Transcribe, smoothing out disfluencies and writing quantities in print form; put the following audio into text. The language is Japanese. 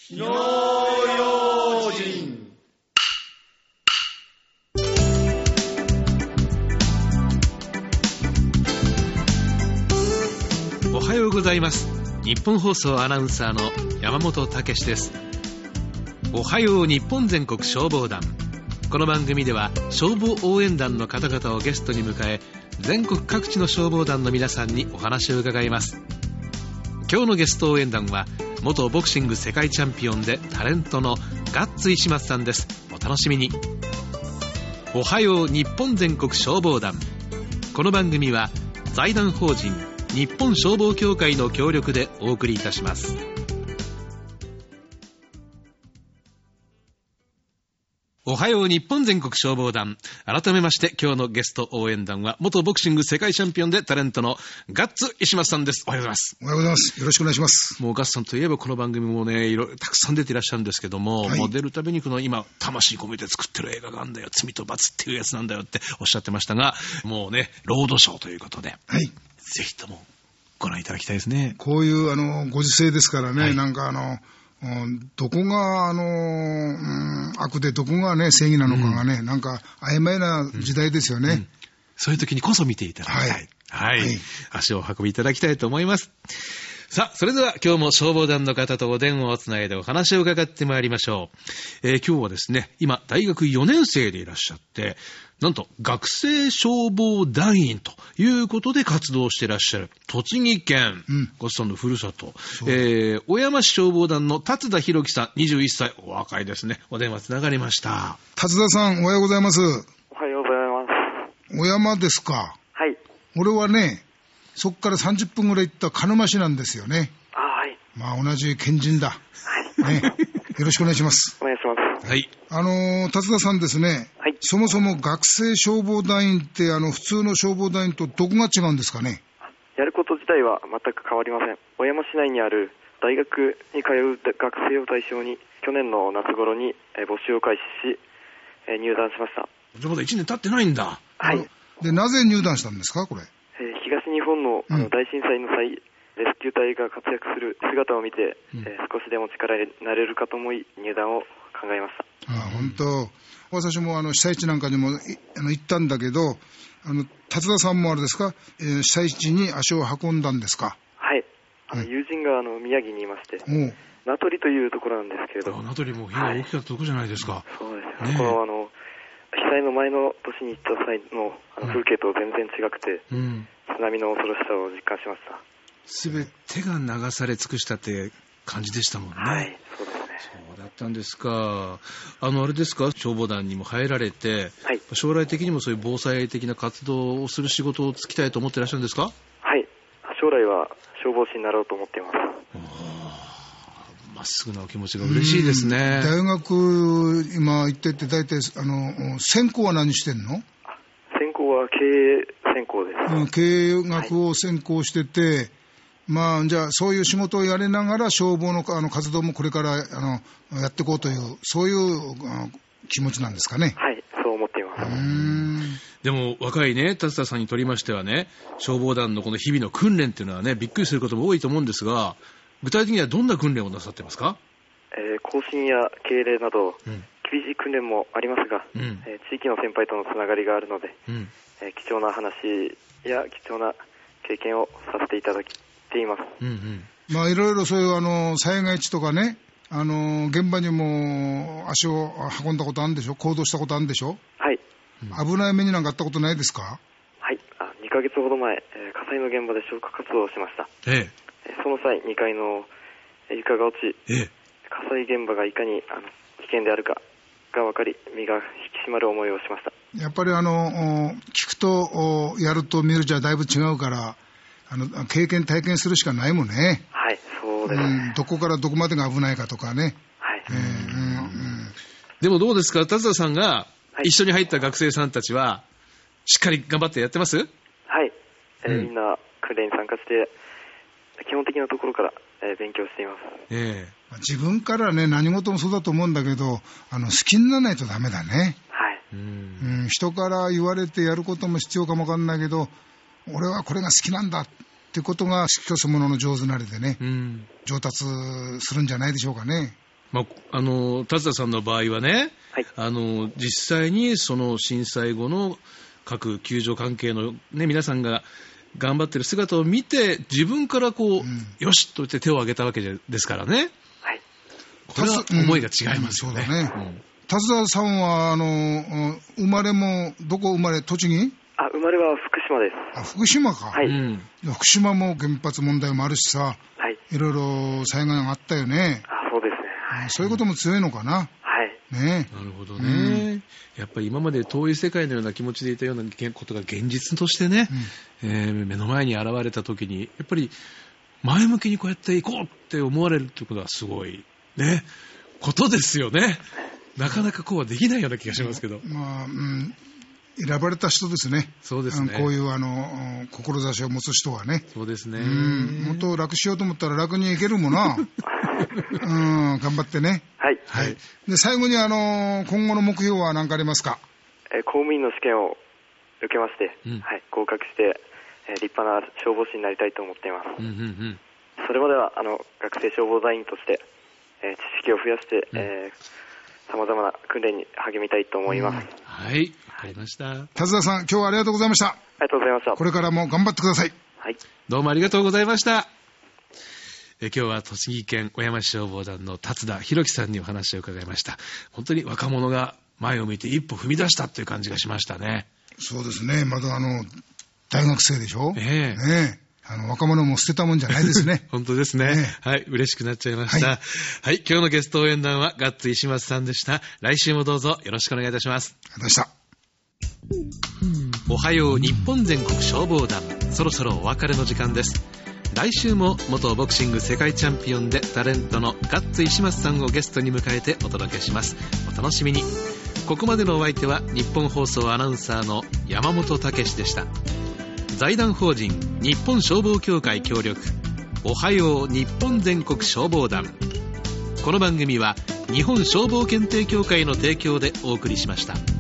火の用心。 おはようございます。日本放送アナウンサーの山本武史です。おはよう日本全国消防団。この番組では消防応援団の方々をゲストに迎え、全国各地の消防団の皆さんにお話を伺います。今日のゲスト応援団は元ボクシング世界チャンピオンでタレントのガッツ石松さんです。お楽しみに。おはよう日本全国消防団。この番組は財団法人日本消防協会の協力でお送りいたします。おはよう日本全国消防団。改めまして今日のゲスト応援団は元ボクシング世界チャンピオンでタレントのガッツ石松さんです。おはようございます。 おはようございます。よろしくお願いします。 もうガッツさんといえばこの番組もね、たくさん出ていらっしゃるんですけども、もう出るたびにこの今魂込めて作ってる映画があるんだよ、罪と罰っていうやつなんだよっておっしゃってましたが、もうねロードショーということで、 はい、 ぜひともご覧いただきたいですね。 こういうご時世ですからね、 はい、 なんかどこが悪でどこがね正義なのかがね、なんか曖昧な時代ですよね、 そういう時にこそ見ていただきたい、はいはい、足を運びいただきたいと思います。さあ、それでは今日も消防団の方とお電話をつないでお話を伺ってまいりましょう。今日はですね、今大学4年生でいらっしゃって、なんと学生消防団員ということで活動していらっしゃる栃木県、ごさんのふるさと、小山市消防団の達田博樹さん、21歳、お若いですね。お電話つながりました。 達田さん、おはようございます。 おはようございます。 小山ですか。 はい。 俺はね、そこから30分ぐらい行った鹿沼市なんですよね。 はい。 まあ同じ県人だ。 はい。 ね、よろしくお願いします。 お願いします。 はい。 達田さんですね。 はい。 そもそも学生消防団員って普通の消防団員とどこが違うんですかね。 やること自体は全く変わりません。小山市内にある大学に通う学生を対象に去年の夏頃に募集を開始し入団しました。 じゃあまだ1年経ってないんだ。 はい。 で、なぜ入団したんですか、これ。 東日本の大震災の際、レスキュー隊が活躍する姿を見て、少しでも力になれるかと思い入団を考えました。 本当、私も被災地なんかにも行ったんだけど、達田さんもあれですか、被災地に足を運んだんですか。 はい。友人が宮城にいまして、名取というところなんですけれど。 名取も被害大きかったところじゃないですか。 そうですね。この被災の前の年に行った際の風景と全然違くて、津波の恐ろしさを実感しました。 すべてが流され尽くしたって感じでしたもんね。 はい、そうですね。 そうだったんですか。あれですか、消防団にも入られて、 はい、 将来的にもそういう防災的な活動をする仕事をつきたいと思っていらっしゃるんですか？ はい、将来は消防士になろうと思っています。 まっすぐなお気持ちが嬉しいですね。 大学今行ってって大体専攻は何してんの？ 専攻は経営専攻です。 経営学を専攻してて、まあじゃあそういう仕事をやりながら消防の活動もこれからやっていこうというそういう気持ちなんですかね。 はい、そう思っています。 でも若いね達田さんにとりましてはね、消防団のこの日々の訓練っていうのはね、びっくりすることも多いと思うんですが、具体的にはどんな訓練をなさってますか？ 更新や敬礼など、厳しい訓練もありますが、地域の先輩とのつながりがあるので、貴重な話や貴重な経験をさせていただいています。 まあいろいろそういう災害地とかね、現場にも足を運んだことあるんでしょ、行動したことあるんでしょ。 はい。 危ない目になんかあったことないですか？ はい。2ヶ月ほど前、火災の現場で消火活動をしました。その際2階の床が落ち、火災現場がいかに危険であるかが分かり、身が引き締まる思いをしました。 やっぱり聞くとやると見るじゃだいぶ違うから、経験体験するしかないもんね。 はい、そうですね。 どこからどこまでが危ないかとかね。 はい。 でもどうですか、達田さんが一緒に入った学生さんたちはしっかり頑張ってやってます？ はい。みんな訓練に参加して基本的なところから勉強しています。 自分からね、何事もそうだと思うんだけど、好きにならないとダメだね。 はい。 人から言われてやることも必要かもわかんないけど、俺はこれが好きなんだってことが一つものの上手なりでね、上達するんじゃないでしょうかね。 田田さんの場合はね、 はい、 実際にその震災後の各救助関係の、ね、皆さんが頑張ってる姿を見て、自分からよしと言って手を挙げたわけですからね。 はい、 これは思いが違いますよね。 そうだね。田田さんは生まれもどこ生まれ？栃木？ 生まれは福島です。 福島か。 はい。 福島も原発問題もあるしさ、 はい、 いろいろ災害があったよね。 そうですね。はい、 そういうことも強いのかな。ね、 なるほどね、やっぱり今まで遠い世界のような気持ちでいたようなことが現実としてね、目の前に現れた時にやっぱり前向きにこうやっていこうって思われるということはすごいねことですよね。なかなかこうはできないような気がしますけど、 選ばれた人ですね。 そうですね。 こういう志を持つ人はね。 そうですね。 もっと楽しようと思ったら楽にいけるもんな。頑張ってね。 はい。 はい。で、最後に今後の目標は何かありますか？ 公務員の試験を受けまして、はい、合格して、立派な消防士になりたいと思っています。それまでは学生消防団員として、知識を増やして、様々な訓練に励みたいと思います。 はい、わかりました。 田津田さん、今日はありがとうございました。 ありがとうございました。 これからも頑張ってください。 はい。 どうもありがとうございました。今日は栃木県小山市消防団の達田博樹さんにお話を伺いました。本当に若者が前を向いて一歩踏み出したという感じがしましたね。 そうですね。まだ大学生でしょ。若者も捨てたもんじゃないですね。 本当ですね。はい、嬉しくなっちゃいました。はい、今日のゲスト応援団はガッツ石松さんでした。来週もどうぞよろしくお願いいたします。 ありがとうございました。 おはよう日本全国消防団、そろそろお別れの時間です。来週も元ボクシング世界チャンピオンでタレントのガッツ石松さんをゲストに迎えてお届けします。お楽しみに。ここまでのお相手は日本放送アナウンサーの山本武史でした。財団法人日本消防協会協力、おはよう日本全国消防団。この番組は日本消防検定協会の提供でお送りしました。